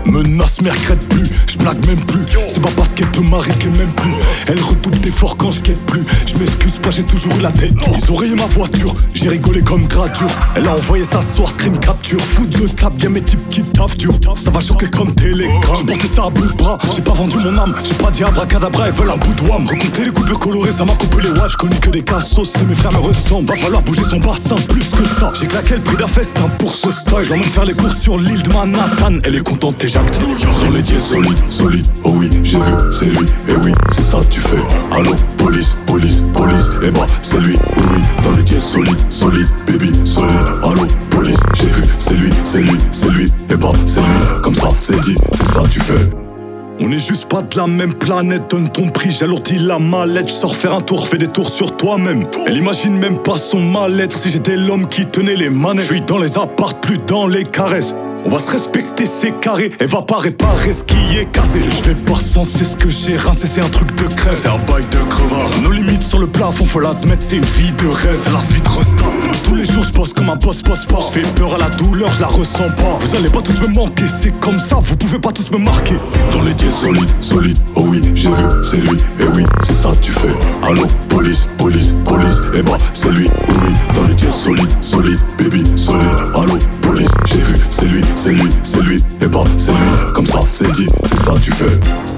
Menace, mais regrette plus, je blague même plus. C'est pas parce qu'elle peut m'arrêter même plus. Elle redouble d'efforts quand je guette plus. Je m'excuse pas, j'ai toujours eu la tête. Ils ont rayé ma voiture, j'ai rigolé comme gradure. Elle a envoyé sa soir, screen capture. Fout de cap, y'a mes types qui taffent dur. Ça va choquer comme Telegram. J'ai porté ça à bout de bras, j'ai pas vendu mon âme. J'ai pas dit abracadabra, elles veulent un bout de wam. Recompter les coupures colorées, ça m'a coupé les watts. J'connais que des cassos, c'est mes frères me ressemblent. Va falloir bouger son bassin plus que ça. J'ai claqué le prix d'un festin pour ce style. J'emmène faire les courses sur l'île de Manhattan. Elle est contente et j'acte. Dans les dieux solides, solides. Oh oui, j'ai vu, c'est lui. Et oui, c'est ça tu fais. Allô, police, police, police. Eh bah, c'est lui, oui, oui. Dans les dieux solides, solides, baby, solide. Allô, police, j'ai vu, c'est lui, c'est lui, c'est lui. Eh bah, c'est lui. Comme ça, c'est dit, c'est ça tu fais. On est juste pas de la même planète, donne ton prix, j'alourdis la mallette. J'sors faire un tour, fais des tours sur toi-même. Elle imagine même pas son mal-être. Si j'étais l'homme qui tenait les manettes. J'suis dans les apparts, plus dans les caresses. On va se respecter, c'est carré. Elle va pas réparer ce qui est cassé. Je vais pas censer ce que j'ai rincé, c'est un truc de crève. C'est un bail de crevard. Nos limites sur le plafond, faut l'admettre, c'est une vie de rêve. C'est la vie de resta. Tous les jours je bosse comme un boss pas. Je fais peur à la douleur, je la ressens pas. Vous allez pas tous me manquer, c'est comme ça, vous pouvez pas tous me marquer. Dans les dieux solides, solides. Oh oui, j'ai vu, c'est lui. Et oui, c'est ça tu fais. Allô, police, police, police. Eh bah, c'est lui, oui, oui. Dans les dieux solides, solides, baby, solide. Allô, police, j'ai vu, c'est lui, c'est lui, c'est lui. Et bah, c'est lui, comme ça, c'est dit, c'est ça tu fais.